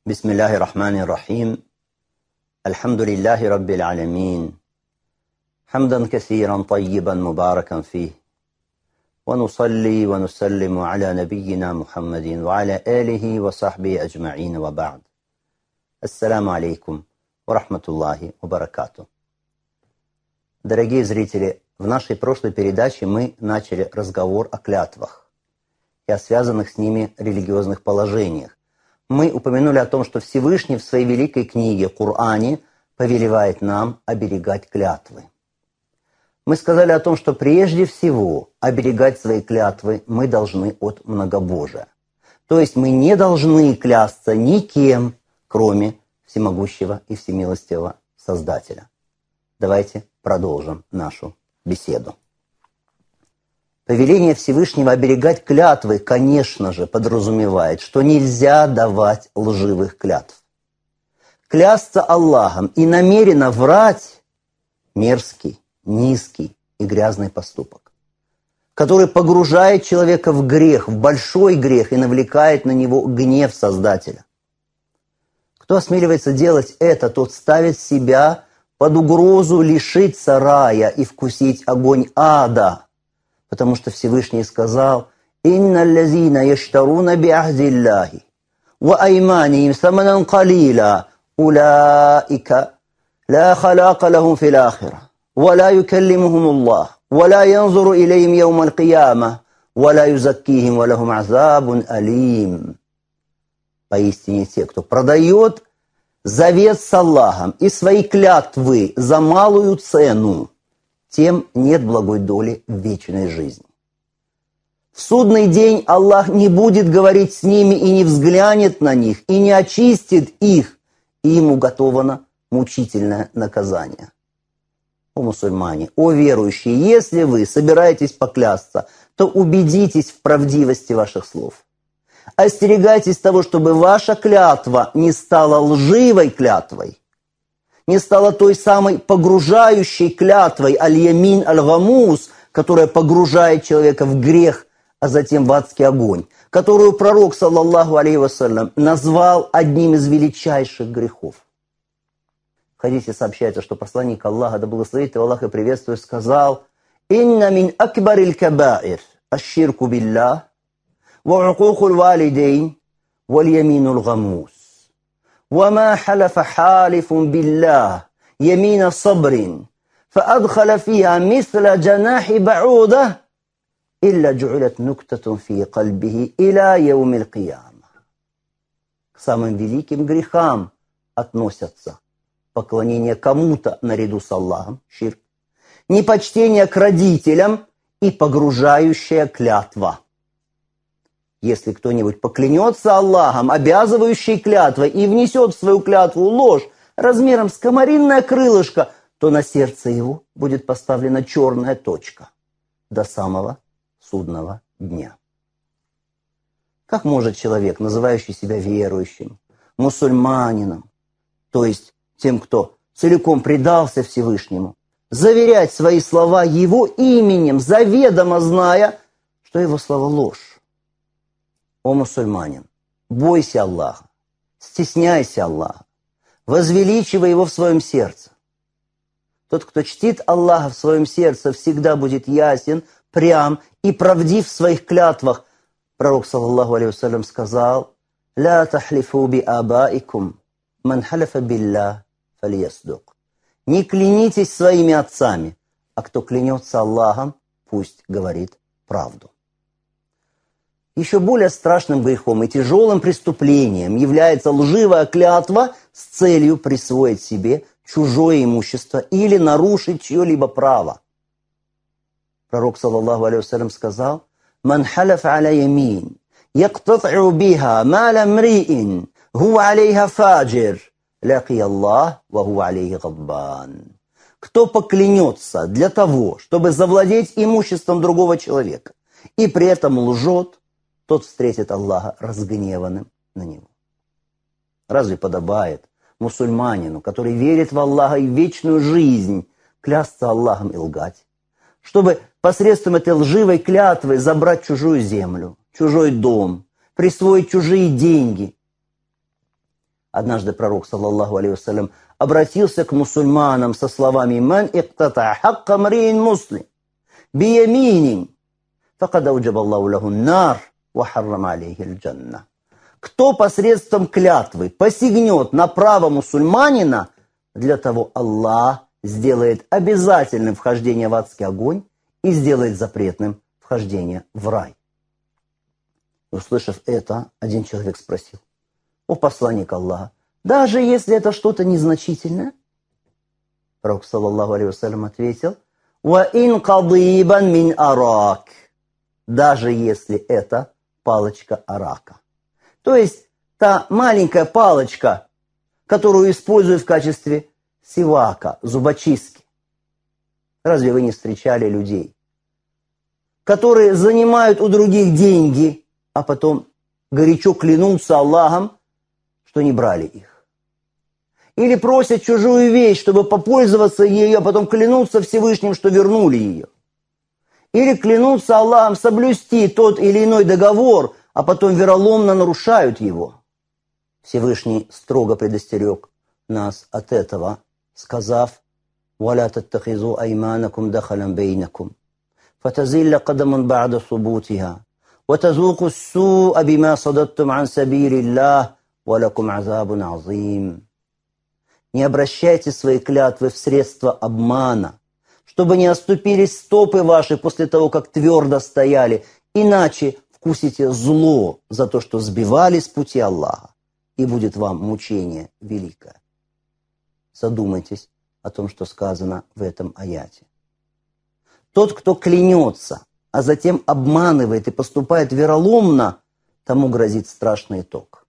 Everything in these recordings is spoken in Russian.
Бисмиллахи рахмани рахим. Альхамдулиллахи раббил алямин. Хамдан касиран таййибан мубаракан фих. Ва нусалли ва нусаллиму аля набийина Мухаммадин ва аля алихи ва сахби аджмаин ва ба'д. Ассаламу алейкум ва рахматуллахи ва баракату. Дорогие зрители, в нашей прошлой передаче мы начали разговор о клятвах и о связанных с ними религиозных положениях. Мы упомянули о том, что Всевышний в своей великой книге Коране повелевает нам оберегать клятвы. Мы сказали о том, что прежде всего оберегать свои клятвы мы должны от многобожия. То есть мы не должны клясться никем, кроме всемогущего и всемилостивого Создателя. Давайте продолжим нашу беседу. Повеление Всевышнего оберегать клятвы, конечно же, подразумевает, что нельзя давать лживых клятв. Клясться Аллахом и намеренно врать – мерзкий, низкий и грязный поступок, который погружает человека в грех, в большой грех и навлекает на него гнев Создателя. Кто осмеливается делать это, тот ставит себя под угрозу лишиться рая и вкусить огонь ада. Потому что Всевышний сказал: «Инна лазина яштаруна биахдиллахи ва айманихим саманан калила улаика ла халака лахум фил ахира ва ла юкаллимухум Аллах ва ла янзуру илейхим яумал кияма ва ла юзаккихим ва лахум азабун алим». Поистине те, кто продает завет с Аллахом и свои клятвы за малую цену, тем нет благой доли в вечной жизни. В судный день Аллах не будет говорить с ними и не взглянет на них, и не очистит их, и им уготовано мучительное наказание. О мусульмане, о верующие, если вы собираетесь поклясться, то убедитесь в правдивости ваших слов. Остерегайтесь того, чтобы ваша клятва не стала лживой клятвой, не стала той самой погружающей клятвой аль-ямин аль-гамус, которая погружает человека в грех, а затем в адский огонь, которую пророк, саллаллаху алейхи вассалям, назвал одним из величайших грехов. В хадисе сообщается, что посланник Аллаха, да благословит его Аллах и приветствует, сказал: «Инна мин акбарил кабаир аш-ширку биллах ва укукул валидейн валь яминул гамус. وما حلف حالف بالله يمين صبر فأدخل فيها مثل جناح بعوضة إلا جعلت نكتة في قلبه إلى يوم القيامة». К самым великим грехам относятся поклонение кому-то наряду с Аллахом, ширк, непочтение к родителям и погружающая клятва. Если кто-нибудь поклянется Аллахом, обязывающей клятвой, и внесет в свою клятву ложь размером с комаринное крылышко, то на сердце его будет поставлена черная точка до самого судного дня. Как может человек, называющий себя верующим, мусульманином, то есть тем, кто целиком предался Всевышнему, заверять свои слова его именем, заведомо зная, что его слова ложь? О мусульманин, бойся Аллаха, стесняйся Аллаха, возвеличивай Его в своем сердце. Тот, кто чтит Аллаха в своем сердце, всегда будет ясен, прям и правдив в своих клятвах. Пророк, саллаллаху алейхи вассалям, сказал: «Ля тахлифу би абаикум, ман халяфа биллах фальясдук». Не клянитесь своими отцами, а кто клянется Аллахом, пусть говорит правду. Еще более страшным грехом и тяжелым преступлением является лживая клятва с целью присвоить себе чужое имущество или нарушить чье-либо право. Пророк, саллаллаху алейхи вассалям, сказал: «Ман халяф аля ямин, яктат'у биха маля мриин, хуа алейха фаджир, ляки Аллах, ва хуа алейхи гадбан». Кто поклянется для того, чтобы завладеть имуществом другого человека, и при этом лжет, тот встретит Аллаха разгневанным на него. Разве подобает мусульманину, который верит в Аллаха и в вечную жизнь, клясться Аллахом и лгать, чтобы посредством этой лживой клятвы забрать чужую землю, чужой дом, присвоить чужие деньги? Однажды пророк, саллаллаху алейхи вассалям, обратился к мусульманам со словами «Ман иктата хакка мриин муслим бияминин, факад ауджабаллаху лаху нар ва харрама алейхи аль-джанна». Кто посредством клятвы посягнет на право мусульманина, для того Аллах сделает обязательным вхождение в адский огонь и сделает запретным вхождение в рай. Услышав это, один человек спросил: «О посланник Аллаха, даже если это что-то незначительное?» Пророк, саллаллаху алейхи вассалям, ответил: «Ва ин кадибан мин арак», даже если это палочка арака. То есть та маленькая палочка, которую используют в качестве сивака, зубочистки. Разве вы не встречали людей, которые занимают у других деньги, а потом горячо клянутся Аллахом, что не брали их? Или просят чужую вещь, чтобы попользоваться ею, а потом клянутся Всевышним, что вернули ее? Или клянутся Аллахом соблюсти тот или иной договор, а потом вероломно нарушают его? Всевышний строго предостерег нас от этого, сказав: «Валя таттахизу айманакум дахалям бейнакум, фатазилля кадамун ба'да субутиха, ватазуку ссу'а бима садаттум ан сабилиллах, валакум азабун азим». Не обращайте свои клятвы в средства обмана, чтобы не оступились стопы ваши после того, как твердо стояли, иначе вкусите зло за то, что сбивали с пути Аллаха, и будет вам мучение великое. Задумайтесь о том, что сказано в этом аяте. Тот, кто клянется, а затем обманывает и поступает вероломно, тому грозит страшный итог.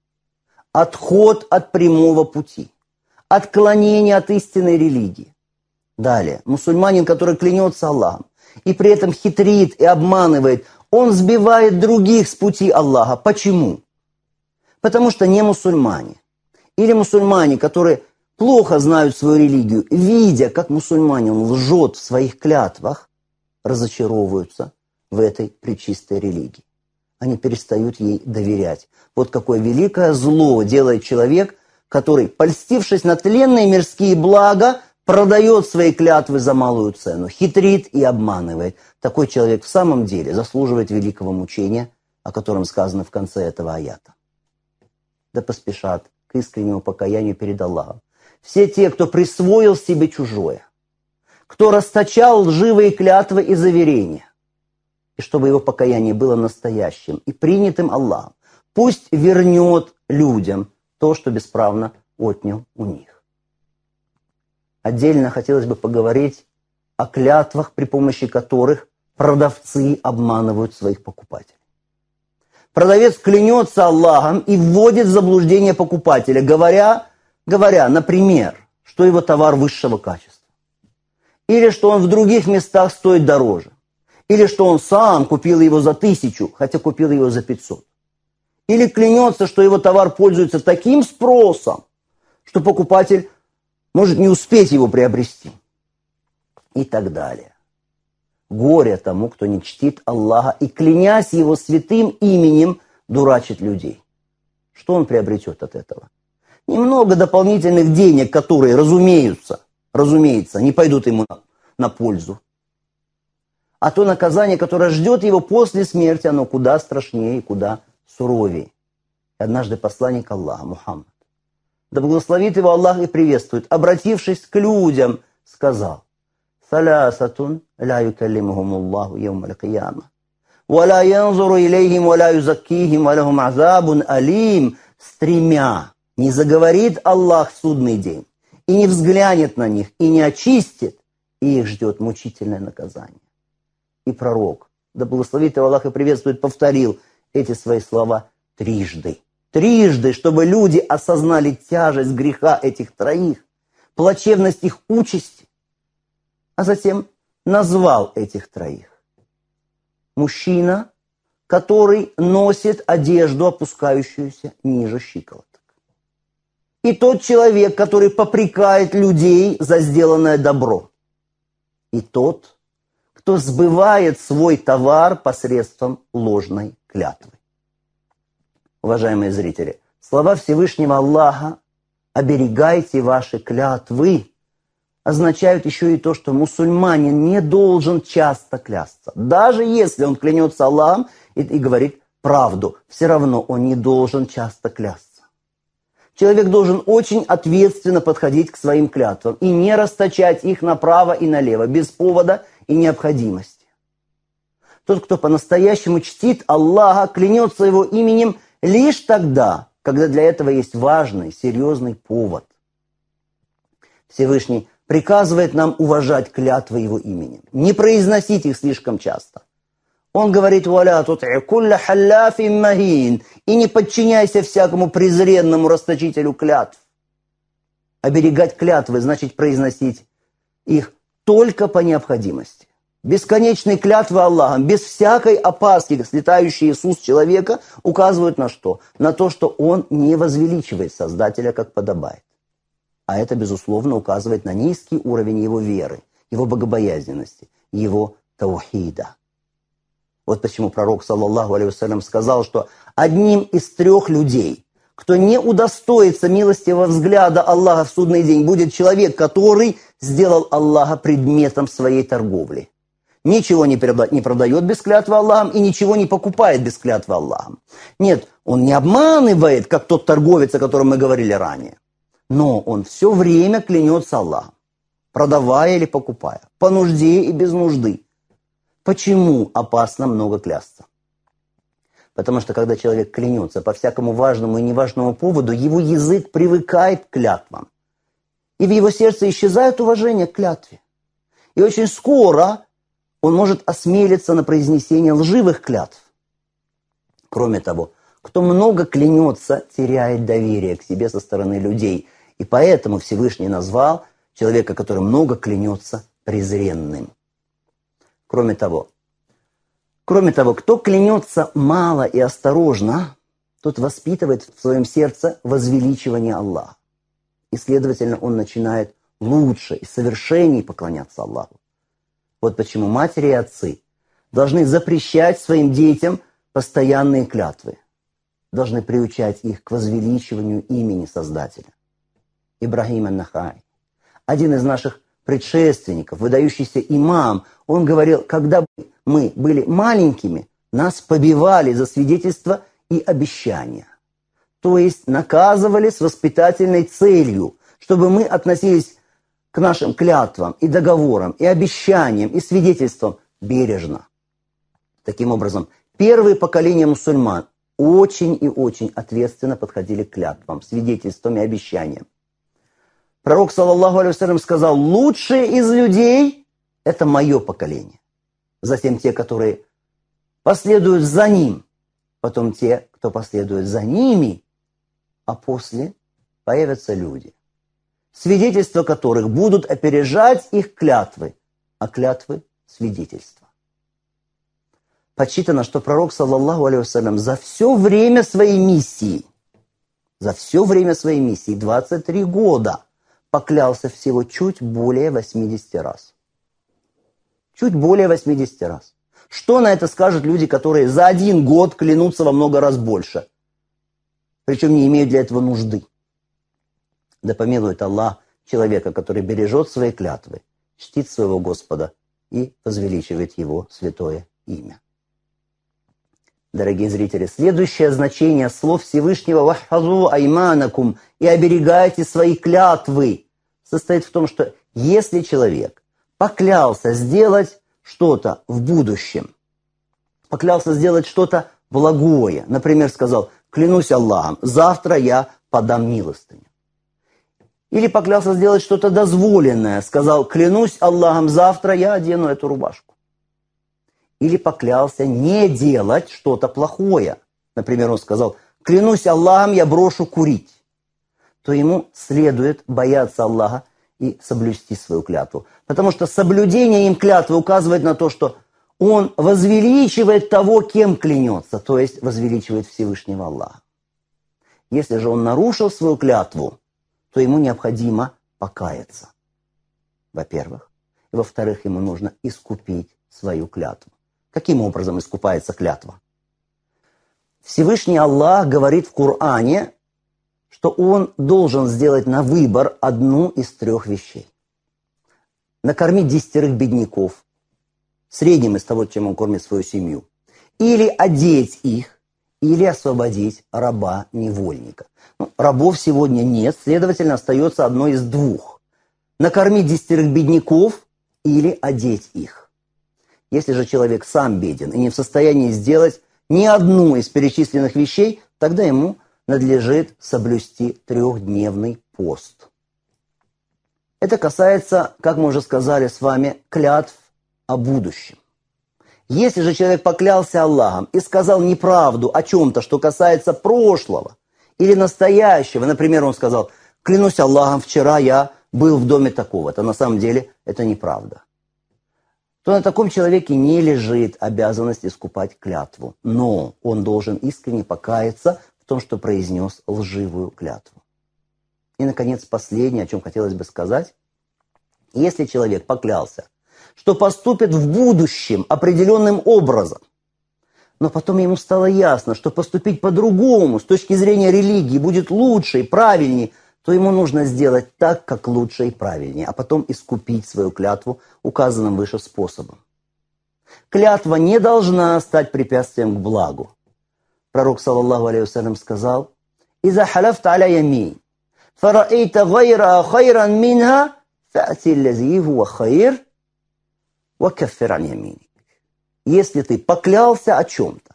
Отход от прямого пути, отклонение от истинной религии. Далее, мусульманин, который клянется Аллахом и при этом хитрит и обманывает, он сбивает других с пути Аллаха. Почему? Потому что не мусульмане. Или мусульмане, которые плохо знают свою религию, видя, как мусульманин лжет в своих клятвах, разочаровываются в этой пречистой религии. Они перестают ей доверять. Вот какое великое зло делает человек, который, польстившись на тленные мирские блага, продает свои клятвы за малую цену, хитрит и обманывает. Такой человек в самом деле заслуживает великого мучения, о котором сказано в конце этого аята. Да поспешат к искреннему покаянию перед Аллахом все те, кто присвоил себе чужое, кто расточал лживые клятвы и заверения, и чтобы его покаяние было настоящим и принятым Аллахом. Пусть вернет людям то, что бесправно отнял у них. Отдельно хотелось бы поговорить о клятвах, при помощи которых продавцы обманывают своих покупателей. Продавец клянется Аллахом и вводит в заблуждение покупателя, говоря, например, что его товар высшего качества, или что он в других местах стоит дороже, или что он сам купил его за 1000, хотя купил его за 500. Или клянется, что его товар пользуется таким спросом, что покупатель может не успеть его приобрести. И так далее. Горе тому, кто не чтит Аллаха и, клянясь его святым именем, дурачит людей. Что он приобретет от этого? Немного дополнительных денег, которые, разумеется, не пойдут ему на пользу. А то наказание, которое ждет его после смерти, оно куда страшнее и куда суровее. И однажды посланник Аллаха, Мухаммад, да благословит его Аллах и приветствует, обратившись к людям, сказал: «Салясатун ля юкаллимухум Аллаху яум аль-кияма, ва ла янзуру илейхим, ва ла юзаккихим, ва лахум азабун алим». С 3 не заговорит Аллах в судный день, и не взглянет на них, и не очистит, и их ждет мучительное наказание. И пророк, да благословит его Аллах и приветствует, повторил эти свои слова трижды, чтобы люди осознали тяжесть греха этих 3, плачевность их участи, а затем назвал этих 3. Мужчина, который носит одежду, опускающуюся ниже щиколоток. И тот человек, который попрекает людей за сделанное добро. И тот, кто сбывает свой товар посредством ложной клятвы. Уважаемые зрители, слова Всевышнего Аллаха оберегайте ваши клятвы, означают еще и то, что мусульманин не должен часто клясться. Даже если он клянется Аллахом и говорит правду, все равно он не должен часто клясться. Человек должен очень ответственно подходить к своим клятвам и не расточать их направо и налево, без повода и необходимости. Тот, кто по-настоящему чтит Аллаха, клянется Его именем лишь тогда, когда для этого есть важный, серьезный повод. Всевышний приказывает нам уважать клятвы Его именем, не произносить их слишком часто. Он говорит: «Валя тут'и кулля халляфин махин», и не подчиняйся всякому презренному расточителю клятв. Оберегать клятвы значит произносить их только по необходимости. Бесконечные клятвы Аллахом, без всякой опаски, слетающие с уст человека, указывают на что? На то, что он не возвеличивает Создателя, как подобает. А это, безусловно, указывает на низкий уровень его веры, его богобоязненности, его таухида. Вот почему пророк, саллаллаху алейхи вассалям, сказал, что одним из 3 людей, кто не удостоится милостивого взгляда Аллаха в судный день, будет человек, который сделал Аллаха предметом своей торговли. Ничего не продает без клятвы Аллахом и ничего не покупает без клятвы Аллахом. Нет, он не обманывает, как тот торговец, о котором мы говорили ранее. Но он все время клянется Аллахом, продавая или покупая, по нужде и без нужды. Почему опасно много клясться? Потому что когда человек клянется по всякому важному и неважному поводу, его язык привыкает к клятвам. И в его сердце исчезает уважение к клятве. И очень скоро он может осмелиться на произнесение лживых клятв. Кроме того, кто много клянется, теряет доверие к себе со стороны людей. И поэтому Всевышний назвал человека, который много клянется, презренным. Кроме того, кто клянется мало и осторожно, тот воспитывает в своем сердце возвеличивание Аллаха. И, следовательно, он начинает лучше и совершенней поклоняться Аллаху. Вот почему матери и отцы должны запрещать своим детям постоянные клятвы. Должны приучать их к возвеличиванию имени Создателя. Ибрагим ан-Нахай, один из наших предшественников, выдающийся имам, он говорил: когда мы были маленькими, нас побивали за свидетельства и обещания. То есть наказывали с воспитательной целью, чтобы мы относились к нашим клятвам и договорам, и обещаниям, и свидетельствам бережно. Таким образом, первые поколения мусульман очень и очень ответственно подходили к клятвам, свидетельствам и обещаниям. Пророк, саллаллаху алейхи вассалям, сказал: лучшие из людей – это мое поколение. Затем те, которые последуют за ним. Потом те, кто последует за ними. А после появятся люди, свидетельства которых будут опережать их клятвы, а клятвы – свидетельства. Подсчитано, что пророк, саллаллаху алейхи вассалям, за все время своей миссии, 23 года, поклялся всего чуть более 80 раз. Чуть более 80 раз. Что на это скажут люди, которые за 1 год клянутся во много раз больше? Причем не имеют для этого нужды. Да помилует Аллах человека, который бережет свои клятвы, чтит своего Господа и возвеличивает Его святое имя. Дорогие зрители, следующее значение слов Всевышнего «Вахфазу айманакум» и «оберегайте свои клятвы» состоит в том, что если человек поклялся сделать что-то в будущем, поклялся сделать что-то благое, например, сказал: «Клянусь Аллахом, завтра я подам милостыню». Или поклялся сделать что-то дозволенное, сказал: «Клянусь Аллахом, завтра я одену эту рубашку». Или поклялся не делать что-то плохое. Например, он сказал: «Клянусь Аллахом, я брошу курить». То ему следует бояться Аллаха и соблюсти свою клятву. Потому что соблюдение им клятвы указывает на то, что он возвеличивает того, кем клянется, то есть возвеличивает Всевышнего Аллаха. Если же он нарушил свою клятву, то ему необходимо покаяться, во-первых. И во-вторых, ему нужно искупить свою клятву. Каким образом искупается клятва? Всевышний Аллах говорит в Коране, что он должен сделать на выбор одну из 3 вещей. Накормить 10 бедняков, в среднем из того, чем он кормит свою семью. Или одеть их, или освободить раба-невольника. Рабов сегодня нет, следовательно, остается одно из 2. Накормить 10 бедняков или одеть их. Если же человек сам беден и не в состоянии сделать ни одну из перечисленных вещей, тогда ему надлежит соблюсти 3-дневный пост. Это касается, как мы уже сказали с вами, клятв о будущем. Если же человек поклялся Аллахом и сказал неправду о чем-то, что касается прошлого или настоящего, например, он сказал: «Клянусь Аллахом, вчера я был в доме такого-то», на самом деле это неправда, то на таком человеке не лежит обязанность искупать клятву, но он должен искренне покаяться в том, что произнес лживую клятву. И, наконец, последнее, о чем хотелось бы сказать. Если человек поклялся, что поступит в будущем определенным образом, но потом ему стало ясно, что поступить по-другому, с точки зрения религии, будет лучше и правильнее, то ему нужно сделать так, как лучше и правильнее, а потом искупить свою клятву указанным выше способом. Клятва не должна стать препятствием к благу. Пророк, саллаллаху алейхи вассалям, сказал: «Иза халяфта аля ямин, фараэйта гайра хайран минха, фаати лази хуа хайр, ва каффир ан яминик». Если ты поклялся о чем-то,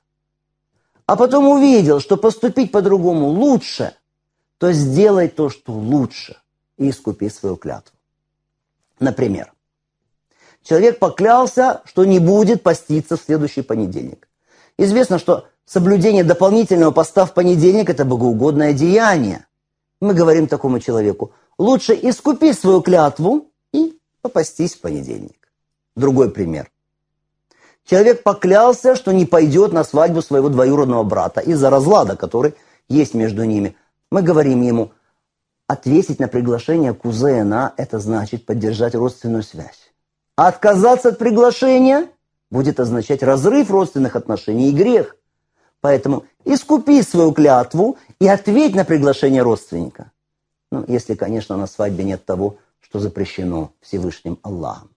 а потом увидел, что поступить по-другому лучше, то сделай то, что лучше, и искупи свою клятву. Например, человек поклялся, что не будет поститься в следующий понедельник. Известно, что соблюдение дополнительного поста в понедельник – это богоугодное деяние. Мы говорим такому человеку: лучше искупи свою клятву и попастись в понедельник. Другой пример. Человек поклялся, что не пойдет на свадьбу своего двоюродного брата из-за разлада, который есть между ними. Мы говорим ему: ответить на приглашение кузена – это значит поддержать родственную связь. А отказаться от приглашения будет означать разрыв родственных отношений и грех. Поэтому искупи свою клятву и ответь на приглашение родственника. Если, конечно, на свадьбе нет того, что запрещено Всевышним Аллахом.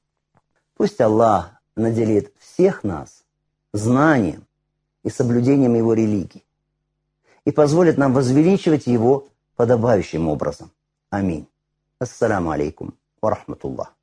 Пусть Аллах наделит всех нас знанием и соблюдением Его религии и позволит нам возвеличивать Его подобающим образом. Аминь. Ассаламу алейкум ва рахматуллах.